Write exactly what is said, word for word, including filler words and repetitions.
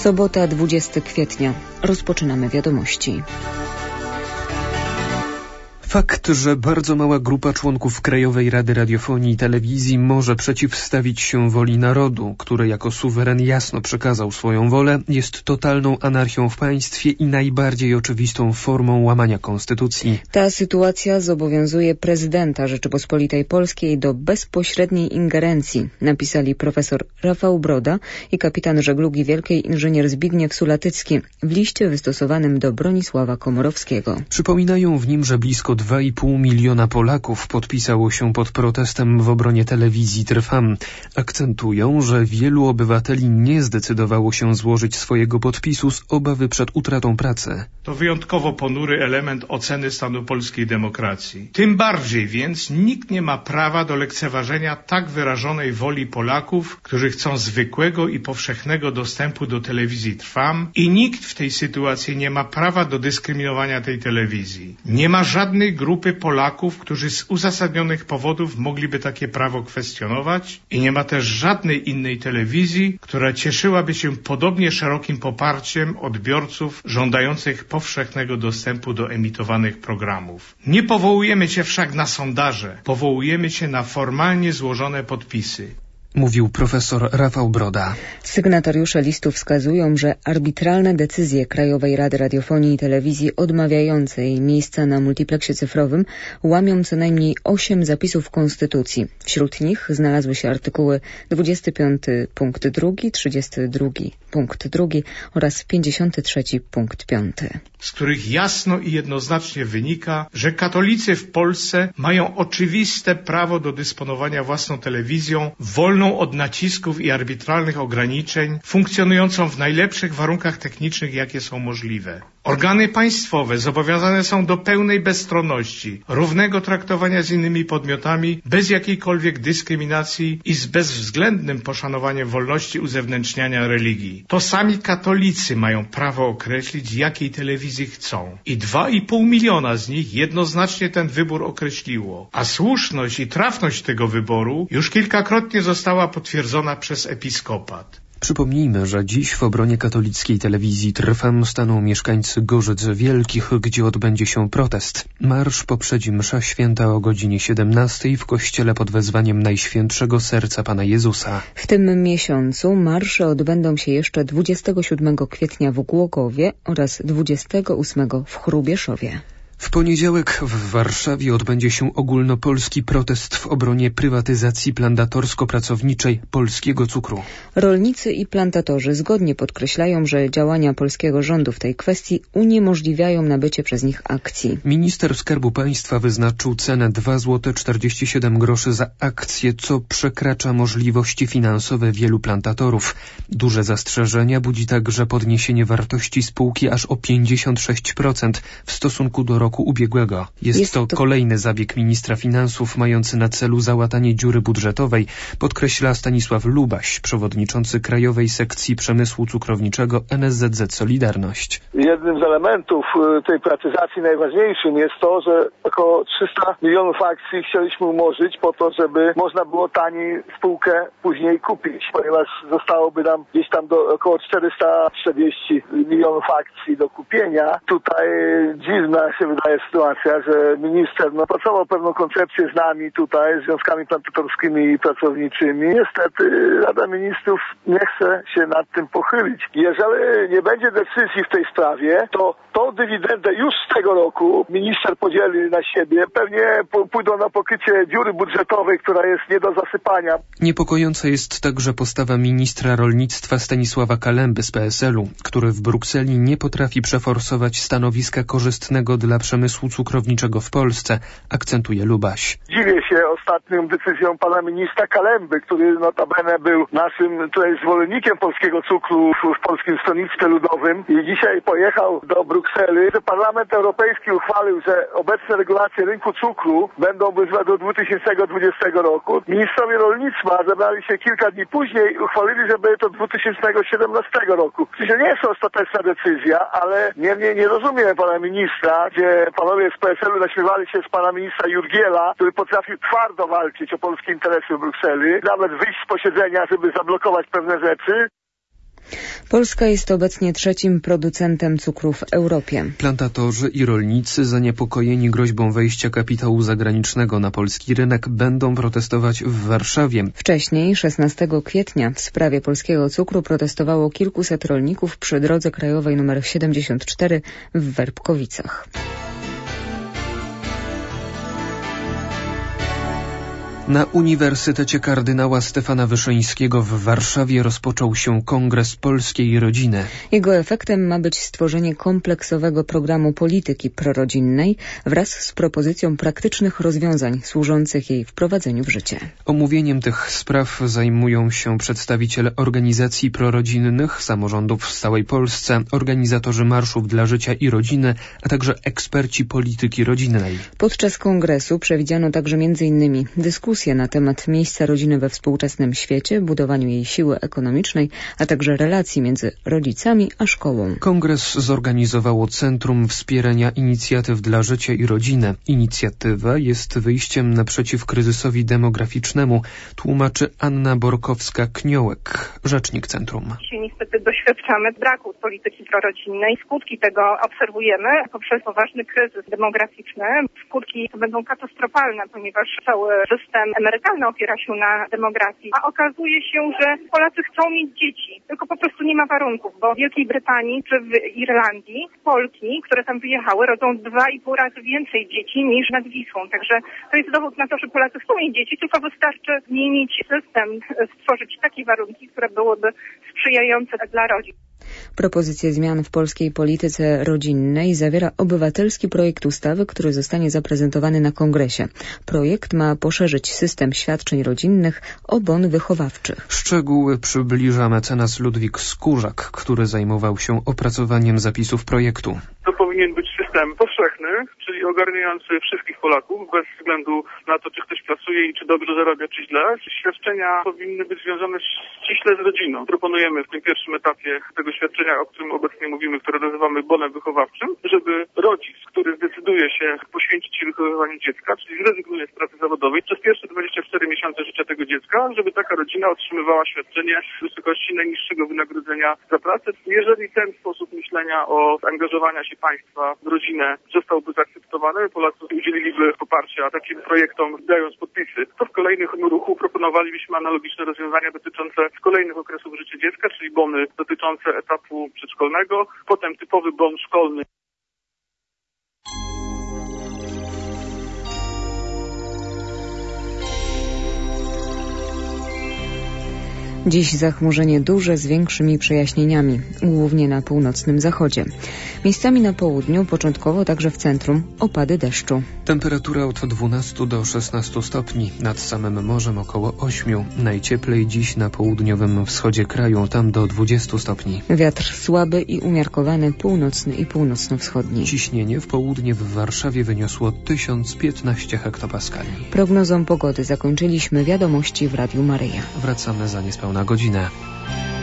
Sobota, dwudziestego kwietnia. Rozpoczynamy wiadomości. Fakt, że bardzo mała grupa członków Krajowej Rady Radiofonii i Telewizji może przeciwstawić się woli narodu, który jako suweren jasno przekazał swoją wolę, jest totalną anarchią w państwie i najbardziej oczywistą formą łamania konstytucji. Ta sytuacja zobowiązuje prezydenta Rzeczypospolitej Polskiej do bezpośredniej ingerencji, napisali profesor Rafał Broda i kapitan żeglugi wielkiej inżynier Zbigniew Sulatycki w liście wystosowanym do Bronisława Komorowskiego. Przypominają w nim, że blisko dwa i pół miliona Polaków podpisało się pod protestem w obronie telewizji Trwam. Akcentują, że wielu obywateli nie zdecydowało się złożyć swojego podpisu z obawy przed utratą pracy. To wyjątkowo ponury element oceny stanu polskiej demokracji. Tym bardziej więc nikt nie ma prawa do lekceważenia tak wyrażonej woli Polaków, którzy chcą zwykłego i powszechnego dostępu do telewizji Trwam, i nikt w tej sytuacji nie ma prawa do dyskryminowania tej telewizji. Nie ma żadnej grupy Polaków, którzy z uzasadnionych powodów mogliby takie prawo kwestionować, i nie ma też żadnej innej telewizji, która cieszyłaby się podobnie szerokim poparciem odbiorców żądających powszechnego dostępu do emitowanych programów. Nie powołujemy się wszak na sondaże, powołujemy się na formalnie złożone podpisy. Mówił profesor Rafał Broda. Sygnatariusze listu wskazują, że arbitralne decyzje Krajowej Rady Radiofonii i Telewizji odmawiającej miejsca na multipleksie cyfrowym łamią co najmniej osiem zapisów Konstytucji. Wśród nich znalazły się artykuły dwudziesty piąty punkt drugi, trzydziesty drugi punkt drugi oraz pięćdziesiąty trzeci punkt piąty. Z których jasno i jednoznacznie wynika, że katolicy w Polsce mają oczywiste prawo do dysponowania własną telewizją, wolną od nacisków i arbitralnych ograniczeń, funkcjonującą w najlepszych warunkach technicznych, jakie są możliwe. Organy państwowe zobowiązane są do pełnej bezstronności, równego traktowania z innymi podmiotami, bez jakiejkolwiek dyskryminacji i z bezwzględnym poszanowaniem wolności uzewnętrzniania religii. To sami katolicy mają prawo określić, jakiej telewizji chcą. I dwa i pół miliona z nich jednoznacznie ten wybór określiło. A słuszność i trafność tego wyboru już kilkakrotnie została potwierdzona przez episkopat. Przypomnijmy, że dziś w obronie katolickiej telewizji Trwam staną mieszkańcy Gorzyc Wielkich, gdzie odbędzie się protest. Marsz poprzedzi msza święta o godzinie siedemnastej w kościele pod wezwaniem Najświętszego Serca Pana Jezusa. W tym miesiącu marsze odbędą się jeszcze dwudziestego siódmego kwietnia w Głogowie oraz dwudziestego ósmego w Chrubieszowie. W poniedziałek w Warszawie odbędzie się ogólnopolski protest w obronie prywatyzacji plantatorsko-pracowniczej polskiego cukru. Rolnicy i plantatorzy zgodnie podkreślają, że działania polskiego rządu w tej kwestii uniemożliwiają nabycie przez nich akcji. Minister Skarbu Państwa wyznaczył cenę dwa złote czterdzieści siedem groszy za akcję, co przekracza możliwości finansowe wielu plantatorów. Duże zastrzeżenia budzi także podniesienie wartości spółki aż o pięćdziesiąt sześć procent w stosunku do roku ubiegłego. Jest, Jest to, to kolejny zabieg ministra finansów mający na celu załatanie dziury budżetowej, podkreśla Stanisław Lubaś, przewodniczący Krajowej Sekcji Przemysłu Cukrowniczego N S Z Z Solidarność. Jednym z elementów tej prywatyzacji najważniejszym jest to, że około trzysta milionów akcji chcieliśmy umorzyć po to, żeby można było taniej spółkę później kupić, ponieważ zostałoby nam gdzieś tam do około czterysta czterdzieści milionów akcji do kupienia. Tutaj dziwna się wydaje sytuacja, że minister no, pracował pewną koncepcję z nami tutaj, z związkami plantatorskimi i pracowniczymi. Niestety Rada Ministrów nie chce się nad tym pochylić. Jeżeli nie będzie decyzji w tej sprawie, to tą dywidendę już z tego roku minister podzieli na siebie. Pewnie pójdą na pokrycie dziury budżetowej, która jest nie do zasypania. Niepokojąca jest także postawa ministra rolnictwa Stanisława Kalemby z P S L u, który w Brukseli nie potrafi przeforsować stanowiska korzystnego dla przemysłu cukrowniczego w Polsce, akcentuje Lubaś. Dziwię się ostatnią decyzją pana ministra Kalemby, który notabene był naszym tutaj zwolennikiem polskiego cukru w Polskim Stronnictwie Ludowym i dzisiaj pojechał do Brukseli. Parlament Europejski uchwalił, że obecne regulacje rynku cukru będą obowiązywać do dwa tysiące dwudziestego roku. Ministrowie rolnictwa zebrali się kilka dni później i uchwalili, że będzie to dwa tysiące siedemnastego roku. Oczywiście nie jest to ostateczna decyzja, ale niemniej nie rozumiem pana ministra, gdzie panowie z P S L u naśmiewali się z pana ministra Jurgiela, który potrafił twardo walczyć o polskie interesy w Brukseli, nawet wyjść z posiedzenia, żeby zablokować pewne rzeczy. Polska jest obecnie trzecim producentem cukru w Europie. Plantatorzy i rolnicy zaniepokojeni groźbą wejścia kapitału zagranicznego na polski rynek będą protestować w Warszawie. Wcześniej, szesnastego kwietnia, w sprawie polskiego cukru protestowało kilkuset rolników przy drodze krajowej nr siedemdziesiąt cztery w Werbkowicach. Na Uniwersytecie Kardynała Stefana Wyszyńskiego w Warszawie rozpoczął się Kongres Polskiej Rodziny. Jego efektem ma być stworzenie kompleksowego programu polityki prorodzinnej wraz z propozycją praktycznych rozwiązań służących jej wprowadzeniu w życie. Omówieniem tych spraw zajmują się przedstawiciele organizacji prorodzinnych, samorządów w całej Polsce, organizatorzy marszów dla życia i rodziny, a także eksperci polityki rodzinnej. Podczas kongresu przewidziano także między innymi dyskusję na temat miejsca rodziny we współczesnym świecie, budowaniu jej siły ekonomicznej, a także relacji między rodzicami a szkołą. Kongres zorganizowało Centrum Wspierania Inicjatyw dla Życia i Rodziny. Inicjatywa jest wyjściem naprzeciw kryzysowi demograficznemu, tłumaczy Anna Borkowska-Kniołek, rzecznik centrum. Dzisiaj niestety doświadczamy braku polityki prorodzinnej. Skutki tego obserwujemy poprzez poważny kryzys demograficzny. Skutki będą katastrofalne, ponieważ cały system emerytalny opiera się na demografii, a okazuje się, że Polacy chcą mieć dzieci, tylko po prostu nie ma warunków, bo w Wielkiej Brytanii czy w Irlandii Polki, które tam wyjechały, rodzą dwa i pół razy więcej dzieci niż nad Wisłą. Także to jest dowód na to, że Polacy chcą mieć dzieci, tylko wystarczy zmienić system, stworzyć takie warunki, które byłyby sprzyjające dla rodzin. Propozycję zmian w polskiej polityce rodzinnej zawiera obywatelski projekt ustawy, który zostanie zaprezentowany na kongresie. Projekt ma poszerzyć system świadczeń rodzinnych o bon wychowawczy. Szczegóły przybliża mecenas Ludwik Skórzak, który zajmował się opracowaniem zapisów projektu. To powinien być system powszechny, czyli ogarniający wszystkich Polaków, bez względu na to, czy ktoś pracuje i czy dobrze zarabia, czy źle. Świadczenia powinny być związane ściśle z rodziną. Proponujemy w tym pierwszym etapie tego świadczenia, o którym obecnie mówimy, które nazywamy bonem wychowawczym, żeby rodzic, który zdecyduje się poświęcić się wychowywaniu dziecka, czyli zrezygnuje z pracy zawodowej, przez pierwsze dwadzieścia cztery miesiące życia tego dziecka, żeby taka rodzina otrzymywała świadczenie w wysokości najniższego wynagrodzenia za pracę. Jeżeli ten sposób myślenia o zaangażowaniu się państwa w rodzinę zostałby zaakceptowany, Polacy udzieliliby poparcia takim projektom, dając podpisy, to w kolejnych ruchu proponowalibyśmy analogiczne rozwiązania dotyczące kolejnych okresów życia dziecka, czyli bony dotyczące etapu przedszkolnego, potem typowy bon szkolny. Dziś zachmurzenie duże z większymi przejaśnieniami, głównie na północnym zachodzie. Miejscami na południu, początkowo także w centrum, opady deszczu. Temperatura od dwunastu do szesnastu stopni, nad samym morzem około ośmiu. Najcieplej dziś na południowym wschodzie kraju, tam do dwudziestu stopni. Wiatr słaby i umiarkowany, północny i północno-wschodni. Ciśnienie w południe w Warszawie wyniosło tysiąc piętnaście hektopaskali. Prognozą pogody zakończyliśmy wiadomości w Radiu Maryja. Wracamy za niespełna godzinę.